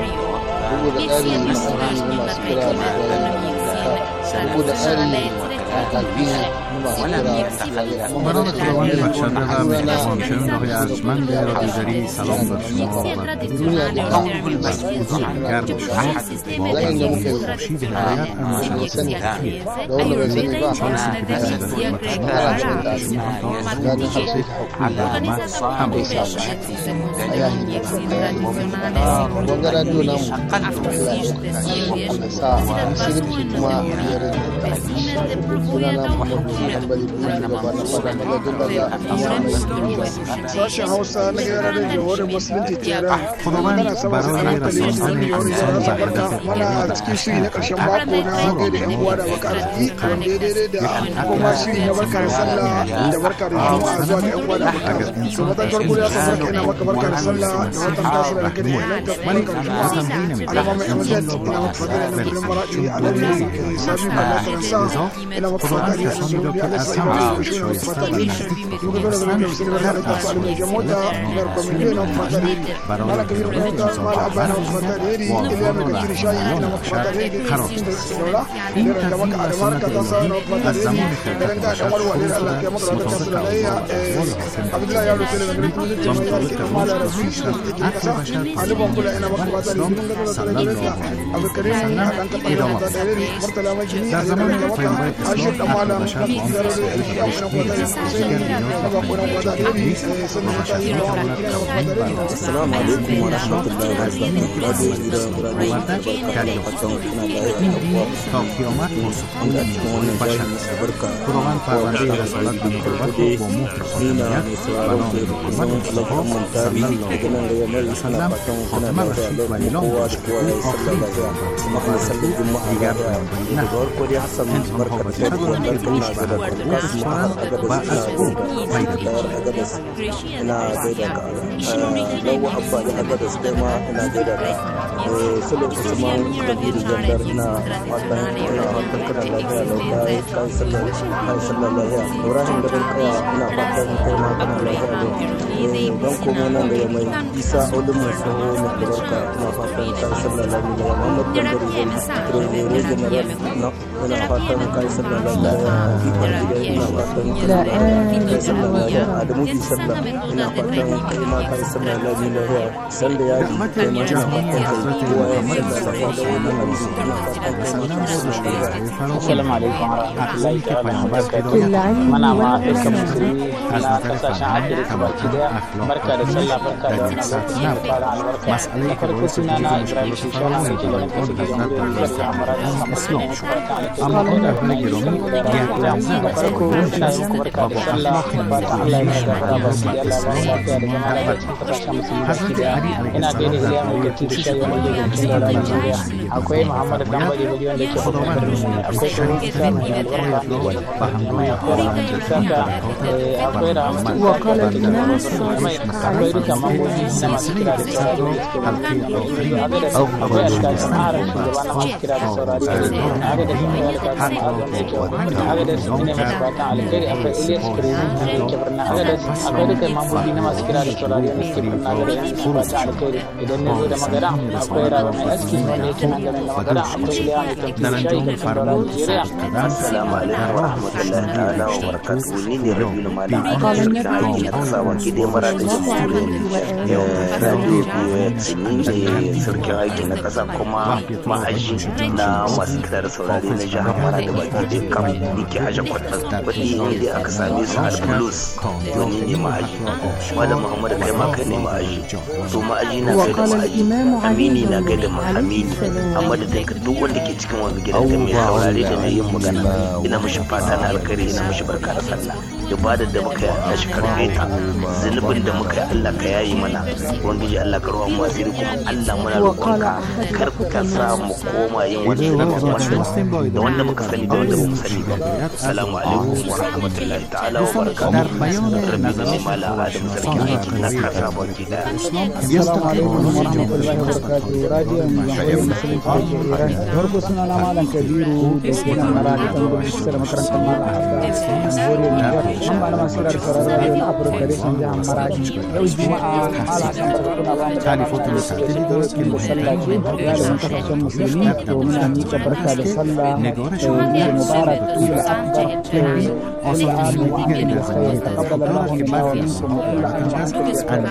bugu da ƙari masu kira da bugu da ƙari ولم يتخلف برای خداوند بخشنده و مهربان شنونده ارجمند رادیوگری سلام بر شما و روح المسجد گرم شما با خورشید هدایت از نشرات تحقیق sashen Hausa na gidan radio jamhuriyar musulunci Tehran magana sama da hankali mana a cikin shiri na karshen mako na gaida yan uwa da baka arziki wanda daidai da kuma shiri na barka da sallah da barka da juma'a zuwa ga yan uwa da baka arziki so watan farko ya san barka ina maka barka da sallah da watan tasiri da kai nan ta barka da juma'a alama mai amsa ina maka fadala na gurin maradi alawi sabi ba da sa ina maka fadala da sabi da sai ba shi ne fadala muka zo daga nan da sai da ta fara da jamota mer komite na fadala mala kabir ko ta mala abana fadala ila na kabir shayi na maka fadala da dola da maka almar ka ta sa na fadala da da kamar wani Allah ya maka da sallallahu Abdullah ya rubuta da gurin da mala rasul aliban kula ina maka fadala mun ga da abu kare dan ka fadala da murtala majini da zaman da maka ashir da mala da Assalamu alaikum wa rahmatullahi wa lawa abba da agadas kai ma ina gaida ka sulun usman kabiru jandar ina watan kana lafiya lauka kai sallallahu lafiya ibrahim da kaya ina fatan kai ma kana lafiya don komo nan da mai isa olin mai saho mai barka ina fatan kai sallallahu lafiya muhammad gambari zan trezere general ina fatan kai sallallahu lafiya ina fatan kai sallallahu lafiya adamu bi sallallahu ina fatan kai ma kai sallallahu lafiya sanda ya ji kai ma ina fatan kai kowa ya sallallahu Assalamu alaikum warahmatullahi wabarakatuh. Mana ma dukkan musulmi na kasashen Afirka baki daya barka da sallah barka da wannan lokaci da fara albarka. Da farko suna na Ibrahim Shishana mai gidan kasu gidan Muryar Amara da Muslim. Amma da rage romi ya kula da farko ina yin barka da sallah barka Allah ya gafara ba su Allah ba lafiya da zama da cikin kasashen musulmi baki daya. Ina gaida Iliya mai gaci da shayi wanda ke cikin Najeriya. Akwai Muhammad Dambari wanda ke cikin akwai Isa mai albarka mai saka akwai Rahmatu wakala akwai duka mambobi na masu kira da saurari akwai alƙalin harar shugaba na masu kira da saurari aga da shi ne alƙalin aga da shi ne masu fatan alkhairi akwai Ilyas Kirezi na yake birnin aga da akwai duka mambobi na masu kira da saurari wanda suke birnin aga da yan su fatan alkhairi idan ne zo da magana akwai Rabi mai aski wanda yake nan garin da magana akwai Iliya mai tafi shayi da saurari Nigeria. Assalamu alaikum wa rahmatullahi ta'ala wa barakatuhu. Ni ne Rabiul Malam Aiki da aiki na kasa wanki da mara da Radio BOX ni ne sarkin aiki na kasa kuma ma'aji na masu kira da saurari na jihar Mara da baki da kam ni ke aje kwaɗa kuɗi ne da aka same su Al-Bulus to ni ne ma'aji Malam Muhammad kai ma kai ne ma'aji to ma'aji na kai da ma'aji amini na kai da amini amma da dai duk wanda ke cikin wani gidan da mai saurari da mai yin magana ina mishi fata na alkhairi ina mishi barka da sallah ibadar da muka yi Allah shi karbe ta zunubin da muka yi Allah ka yayi mana ubangiji Allah ka ruwa mu asiri kuma Allah muna roƙonka kar ka sa mu koma yin wani da wanda muka sani da wanda bamu sani ba assalamu alaikum wa rahmatullahi ta'ala wa barakatuh rabbi zai mala adam sarki aiki na kasa baki da assalamu alaikum wa rahmatullahi wa barakatuh radio musulmi farko suna na malam Kabiru da suna mara da tambayoyi kusa da makarantar malam Abba mamba na masu da sauraron na Afirka da sun jihar Maradi yau Juma'a ala san barkuna ba mu تعرفوا تلساتي لدرجة masallaci ya da kasashen musulmi domin a miƙa barka da sallah da mubarak ila akbar كل عام وأنتم بخير تقبل الله منا ومنكم وكل عام وأنتم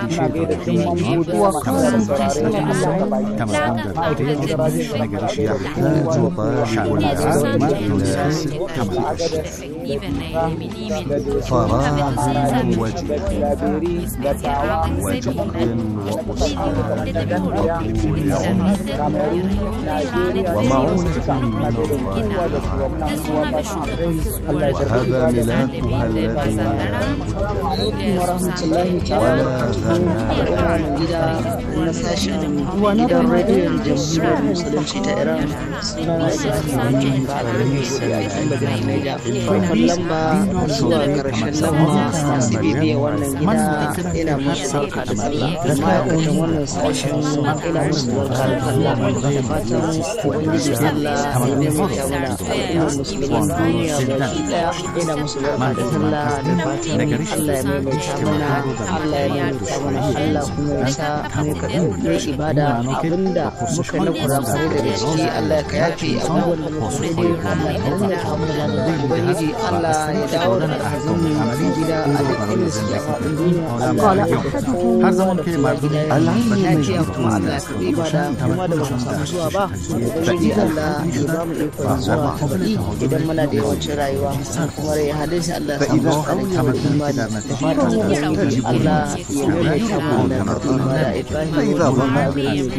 ورحمة الله تعالى na sashen gidan rediyon jamhuriyar musulunci ta iran farkon lamba zuwa karshen lamba masu bibiya wannan gida ina musu barka da sallah ma'aikatan wannan sashen ina musu barka da sallah da fatan ubangiji allah ya maimaita mana al'ummar musulman duniya baki daya ina musu barka da sallah da fatan allah ya maimaita mana allah ya maimaita mana allah kuma ya sa mai kaɗan ya ibada abinda muka na kurakure daga ciki Allah ka yafe abubuwan da muka daidai Allah ka nuna mana ubangiji Allah ya dawo da azumin gida a duk inda suke a faɗin duniya Allah ya har zaman ke gida lafiya kuma Allah ya karɓi ibada kuma da ba mu samu zuwa ba ubangiji Allah ya ba mu ikon zuwa kabaɗi idan muna da yawancin rayuwa kuma rai halin shi Allah ya samu alƙawari da imani da fatan ubangiji Allah ya maimaita mana da karɓi ibada Ibrahim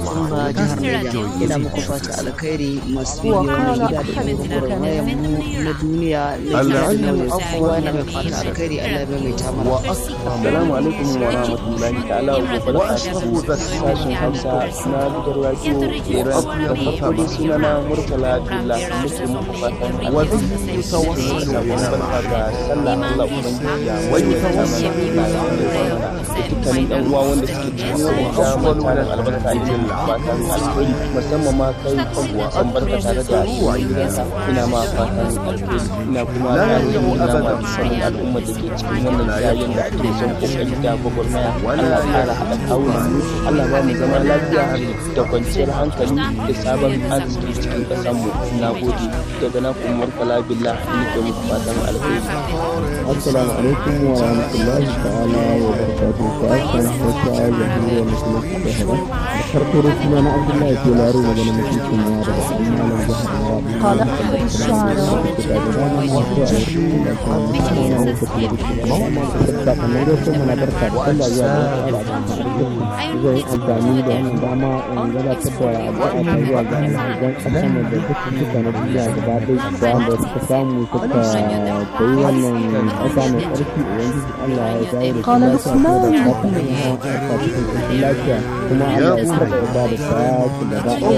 ina muku fata alkhairi masu yawan gida da gwagwarmayar mu na duniya na kowa na mai fata alkhairi Allah ya maimaita mana. Assalamu alaikum wa rahmatullahi ta'ala wa barakatuhu sashen Hausa na gidan radio Iran da farko suna na Murtala Abdullah muke muku fatan alkhairi da barka da sallah Allah ubangiji ya wajibta mana dukkanin ɗan uwa wanda suke cikin wata mutanen albarka a cikin fatan alheri musamman ma kai kankuwa an barka tare da ina ma fatan alheri ina kuma ina ma sanin al'umma da ke cikin wannan yayin da ake son kokari da gwagwarmaya Allah ƙara haɗa kawuna Allah ba mu zama lafiya da kwanciyar hankali da sabon arziki cikin ƙasar mu na gode daga na kuma Murtala Billah nake muku fatan alheri. Assalamu alaikum wa rahmatullahi ta'ala wa barakatuh. Sashen Hausa jamhuriyar musulunci ta Iran da farko da suna na Abdullahi ke laro magana mutuncin ya daga cikin malam jihar Maradi. قال أحد الشعراء zai amfani da wannan dama in gabatar da addu'a ta zuwa ga alhazan ƙasar da duk suka na duniya gaba ɗaya da wanda suka samu suka koyi wannan ƙasa mai ƙarfi ubangiji Allah ya dawo da su lafiya lafiya kuma Allah ya saka da da sa su da ba ɗaya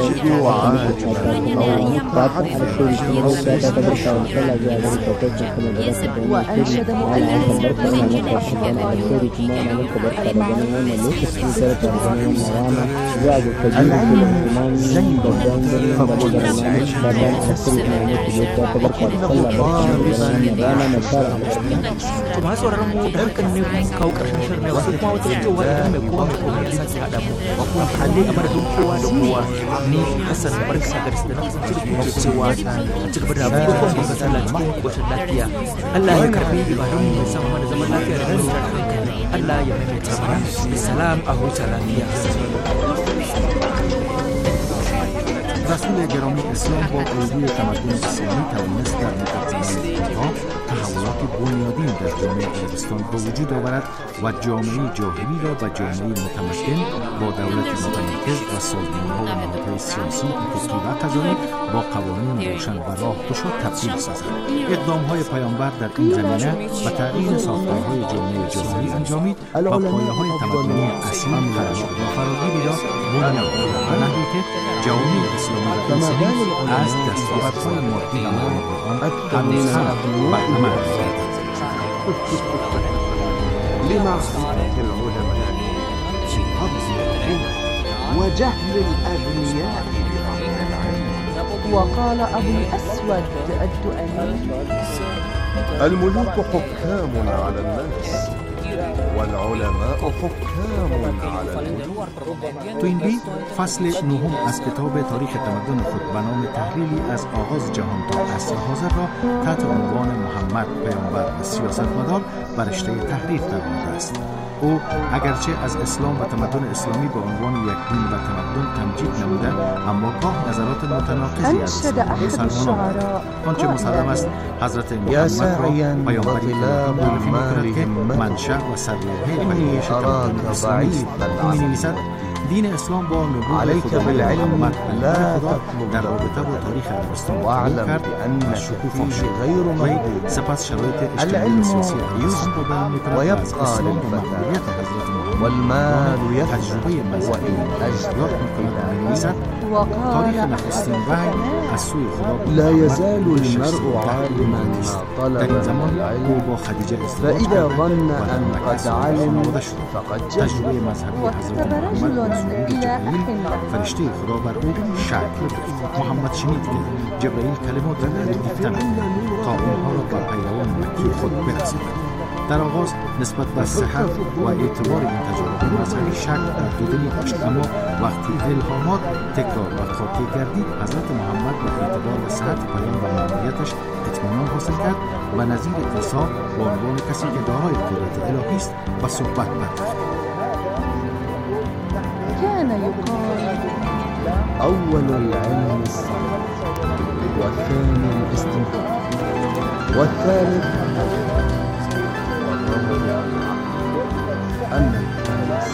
fatan alheri kuma hausa ta ta barka da sallah zuwa ga mutattacin kuma da barka da wani shiri ana an barka ina maka shugaba alheri kuma ana maka barka da ganin wannan lokaci barka da ganin wannan rana zuwa ga kabiru da imani babban ganin babban ganin babban asiri ina maka barka ta barka da sallah barka da ganin wannan rana na fara to ba sauraron mu da kan ne kun kawo karshen shirin ne wasu kuma wata cewa idan mai kowa mai komai ya sake hada mu kuma halle a madadin kowa da kowa ni Hassan barka da da na cikin kuma cewa a ci gaba da abubuwan da sallah cikin koshin lafiya Allah ya karbi ibadun mu musamman mana zaman lafiya da kwanciyar hankali Allah ya maimaita mana salam a huta lafiya رسول گرامی اسلام با الگوی تمدن اسلامی توانست در مقدمه انتها تحولات بنیادین در جامعه عربستان به وجود آورد و جامعه جاهلی را به جامعه متمدن با دولت متمرکز و سازمان‌ها و نهادهای سیاسی، حقوقی و قضایی با قوانین روشن و راهگشا تبدیل سازد. اقدام‌های پیامبر در این زمینه و تغییر ساختارهای جامعه جاهلی انجامید و پایه‌های تمدنی اصلی قرار شد و فراگیری را بنیاد آورد و نحوی که جامعه اسلامی از دستاوردهای مادی و معنوی هنوز هم برنامه لما قالت العلماء في فضل العلم وجهل الأغنياء بفضل العلم. وقال أبو الأسود الدؤلي الملوك حكام على الناس والعلماء حكام على الملوك. تو این بی فصل نهم از کتاب تاریخ تمدن خود به نام تحلیلی از آغاز جهان تا عصر حاضر را تحت عنوان محمد پیامبر و سیاستمدار بر رشته تحریر درآمده است. او اگرچه از اسلام و تمدن اسلامی به عنوان یک دین و تمدن تمجید نموده، اما گاه نظرات متناقضی از مسلمانان دارد. آنچه مسلم است حضرت محمد را پیامبری معرفی می‌کند که منشأ و سرلوحه پدیدش تمدن اسلامی است. او می‌نویسد دین اسلام با نبوغ خدا محمد پیامبر خدا در رابطه با تاریخ عربستان قبول کرد و شکوفا شد. وی سپس شرایط اجتماعی و سیاسی عربستان را بیان می‌کند و از اسلام و مقبولیت حضرت محمد تجربه مذهبی یاد می‌کند و می‌نویسد تاریخ نخستین وحی از سوی خدا لا يزال المرء عالما ما در این زمان او با خدیجه ازدواج کرده و قد علم فقد تجربه مذهبی حضرت محمد و ظهور جبرئیل فرشته خدا بر او شک گرفت. محمد شنید که جبرئیل کلمات را گفتن تا آنها را بر پیروان مکی خود برساند. در آغاز نسبت به صحت و اعتبار این تجربه مذهبی شک در دودلی داشت، اما وقتی الهامات تکرار و خاطی گردید حضرت محمد به اعتبار و صحت پیام و معنویتش اطمینان حاصل کرد و نظیر عیسی به عنوان کسی که دارای قدرت الهی است و صحبت پرداخت. كان يقال أول العلم الصلاة والثاني الاستنباط والثالث أن الناس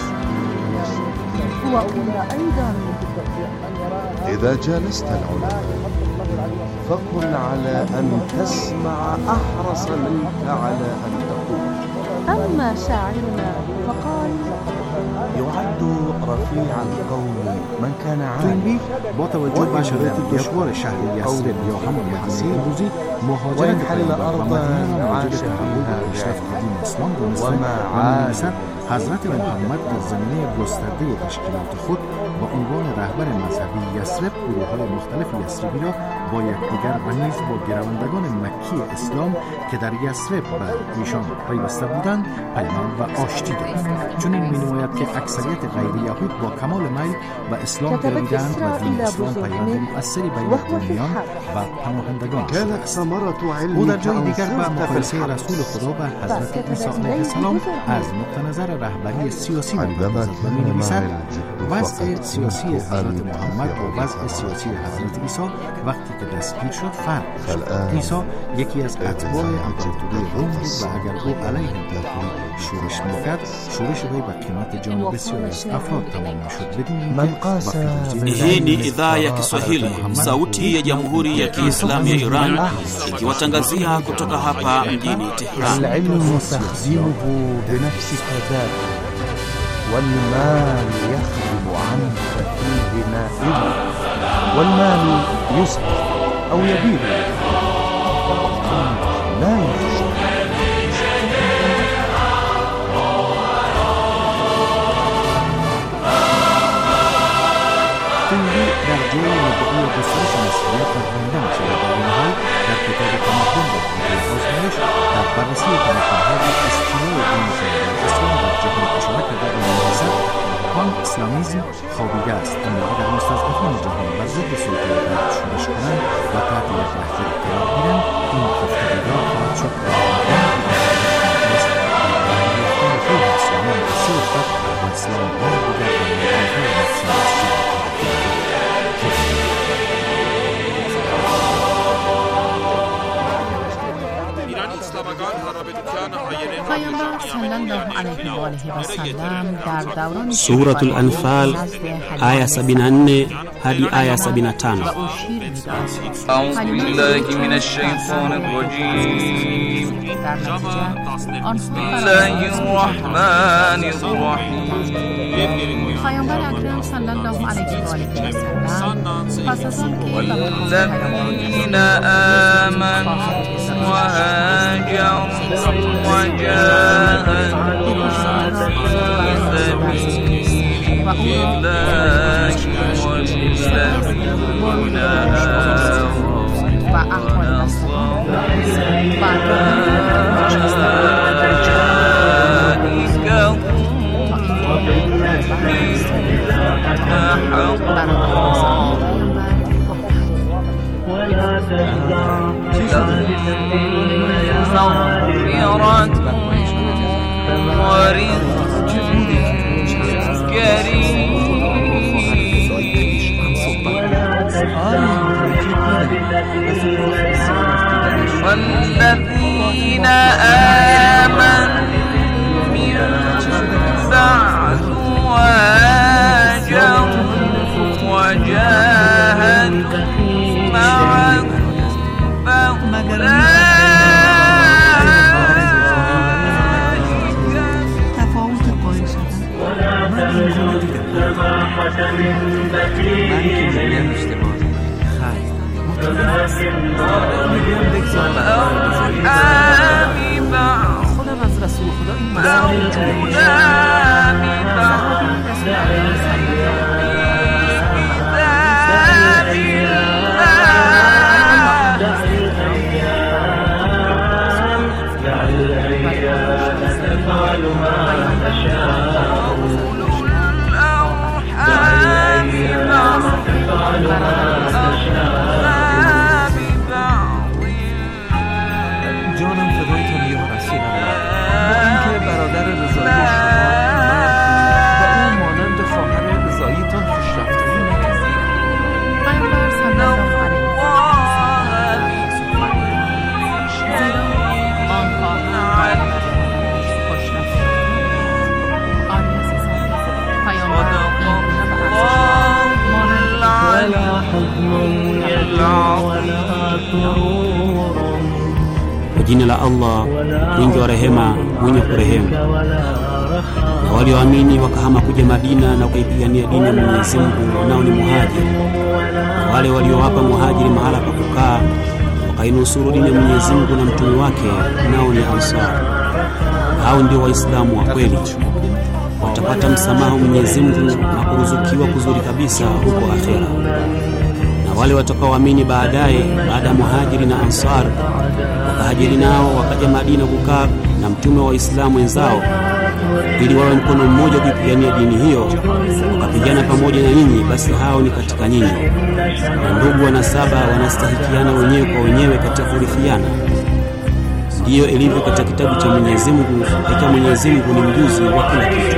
وقل أيضا إذا جالست العلماء فكن على أن تسمع أحرص منك على أن تقول. أما شاعرنا فقال يعد رفيع القوم من كان عالم. با توجه به شرایط دشوار شهر یثرب یا همون مدینه امروزی مهاجرت پیامبر و مدینه واجب تحول و پیشرفت دین اسلام دانسته و می‌نویسد حضرت محمد در زمینه گسترده تشکیلات خود با عنوان رهبر مذهبی یثرب گروه‌های مختلف یثربی را با یکدیگر و نیز با گروندگان مکی اسلام که در یثرب به ایشان پیوسته بودند پیمان و آشتی داد. چون این می‌نماید که اکثریت غیر یهود با کمال میل به اسلام گرویدند و دین اسلام پیوند مؤثری بین قومیان و پناهندگان شده است. او در جای دیگر به مقایسه رسول خدا و حضرت عیسی علیه السلام از نقطه نظر رهبری سیاسی می‌پردازد و می‌نویسد وضع سیاسی حضرت محمد و وضع سیاسی حضرت عیسی وقتی که دستگیر شد فرق داشت. عیسی یکی از اتباع امپراتوری روم بود و اگر او علیه امپراتوری شورش می‌کرد شورش وی به قیمت جان بسیاری از افراد تمام می‌شد بدون اینکه hii ni idhaa ya Kiswahili sauti ya Jamhuri ya Kiislamu ya Iran ikiwatangazia kutoka hapa mjini Tehran. العلم تخزينه بنفسك ذاته والمال يخدم عنك فيه نائبا والمال يسقط أو يبيد لا يخشى. در جای مدعی گسترش مسئولیت و بندن شده در این حال در کتاب تمدن و آزمایش در بررسی تمدن‌های استیلای دین پیامبر اسلام در جهان اشاره کرده و می‌نویسد آن اسلامیسم خوابیده است، اما اگر مستضعفان جهان بر ضد سلطه غرب شورش کنند و تحت یک لحظه قرار گیرند این خفته بیدار خواهد شد و اسلام بسیار و اسلام بار دیگر در مدنهای نفسی پیامبر صلی الله علیه و آله و سلم در دوران سورة الانفال آیه 74 hadi aya 75. أعوذ بالله من الشيطان الرجيم بسم الله الرحمن الرحيم پیامبر اکرم صلی الله علیه و آله و سلم پس از آن که والذین آمنوا وهاجروا وجاهدوا في سبيل الله والذين آووا ونصروا والذين آمنوا من بعد وهاجروا وجاهدوا معكم جانم فدایتان یا رسول الله. با اینکه برادر رضایی شما و او مانند خواهر رضاییتان خوشرفتاری نکردید. پیامبر صلی الله علیه و Kwa jina la Allah mwingi wa rehema mwenye kurehemu. Na walioamini wakahama kuja Madina na kuipigania dini ya Mwenyezi Mungu nao ni muhajiri. Na wale waliowapa muhajiri mahala pa kukaa wakainusuru dini ya Mwenyezi Mungu na mtume wake nao ni Ansar. Hao ndio Waislamu wa kweli. Watapata msamaha Mwenyezi Mungu na kuruzukiwa kuzuri kabisa huko akhera. Na wale watakaoamini baadaye baada ya muhajiri na Ansar wakahajiri nao wakaja Madina kukaa na mtume wa Waislamu wenzao ili wawe mkono mmoja kupigania dini hiyo, wakapigana pamoja na nyinyi, basi hao ni katika nyinyi. Na ndugu wanasaba wanastahikiana wenyewe kwa wenyewe katika kurithiana. Ndiyo ilivyo katika kitabu cha Mwenyezi Mungu, hakika Mwenyezi Mungu ni mjuzi wa kila kitu.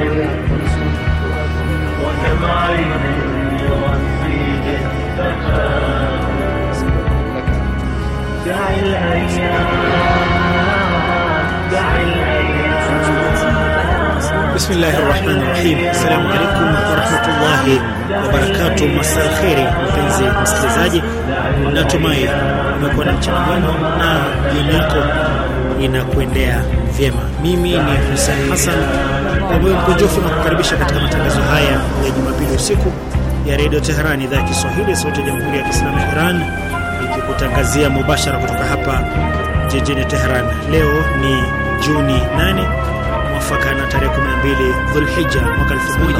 بسم الله الرحمن الرحيم. السلام عليكم ورحمة الله wabarakatuh. Masal kheri mpenzi msikilizaji, natumai umekuwa na mchana mwema na jioni yako inakuendea vyema. Mimi ni Hussein Hassan, kwa moyo mkunjufu na kukaribisha katika matangazo haya ya Jumapili usiku ya Radio Tehran, idhaa ya Kiswahili, sauti ya Jamhuri ya Kiislamu ya Iran, ikikutangazia mubashara kutoka hapa jijini Tehran. Leo ni Juni 8 mwafaka na tarehe 12 Dhulhijja mwaka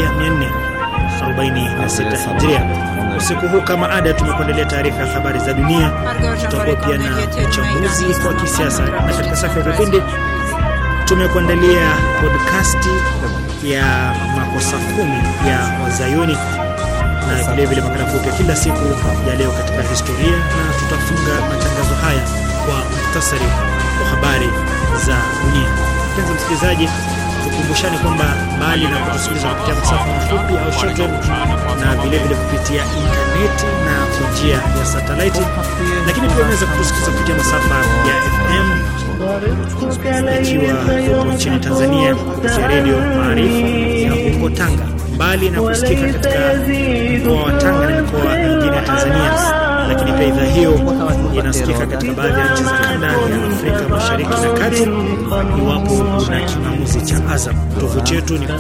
1446 Hijria. Usiku huu kama ada tumekuandalia taarifa ya habari za dunia, tutakuwa pia na uchambuzi wa kisiasa, na katika safu ya vipindi tumekuandalia podcast ya makosa 10 ya Wazayuni na vile vile makala fupi kila siku ya leo katika historia, na tutafunga matangazo haya kwa muhtasari wa habari za dunia. Mpenzi msikilizaji, tukumbushane kwamba mbali na kutusikiliza kupitia masafa mafupi au shortwave na vile vile kupitia intaneti na kwa njia ya satellite, lakini pia unaweza kutusikiliza kupitia masafa ya FM ikiwa huko nchini Tanzania kupitia Radio Maarifa ya huko Tanga, mbali na kusikika katika mkoa wa Tanga na mikoa mingine ya Tanzania, lakini pia idhaa hiyo inasikika katika baadhi ya nchi za kanda ya Afrika Mashariki na Kati iwapo una kingamuzi cha Azam. Tovuti yetu ni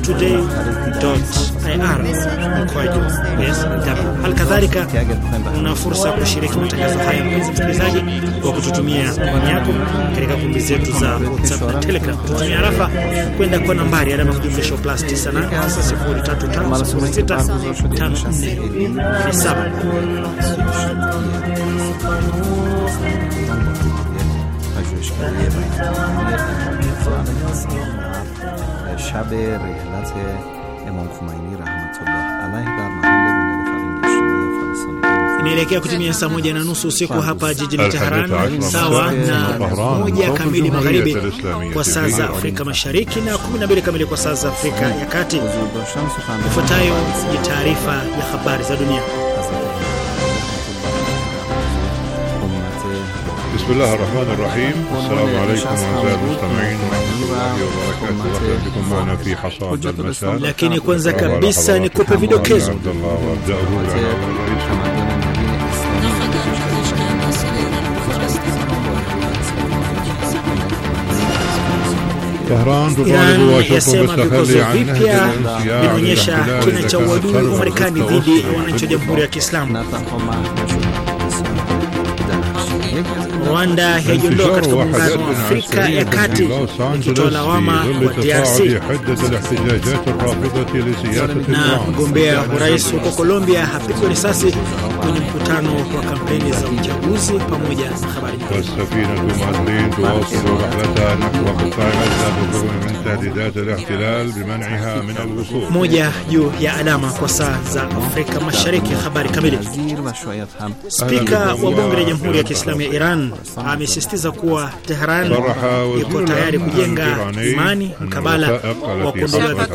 parstoday.ir/SW. Halikadhalika una fursa kushiriki matangazo haya mpenzi msikilizaji kwa kututumia maoni yako katika kumbi zetu za WhatsApp na Telegram. Tutumia arafa kwenda kwa nambari alama kujumlisha +98 شب رحلت امام خمینی رحمت الله علیه در محل بنیاد فرهنگی اجتماعی افغانستان inaelekea kutimia saa 1:30 usiku hapa jijini Tehran, sawa na 1 kamili magharibi kwa saa za Afrika Mashariki na 12 kamili kwa saa za Afrika ya Kati. Ifuatayo ni taarifa ya habari za dunia. بسم الله الرحمن الرحيم. السلام عليكم أعزائي المستمعين ورحمة الله وبركاته. أهلا بكم معنا في حصاد المساء. Lakini kwanza kabisa nikupe vidokezo. Iran yasema vikwazo vipya vinaonyesha kina cha uadui wa Marekani dhidi ya wananchi wa Jamhuri ya Kiislamu. Rwanda yajiondoa katika muungano wa Afrika ya Kati ikitoa lawama kwa DRC. Na mgombea urais huko Colombia hapigwa risasi kwenye mkutano wa kampeni za uchaguzi, pamoja na habari moja juu ya alama kwa saa za Afrika Mashariki. Habari kamili. Spika wa bunge la Jamhuri ya Kiislamu ya Iran amesisitiza kuwa Tehran iko tayari kujenga imani mkabala wa kuondolewa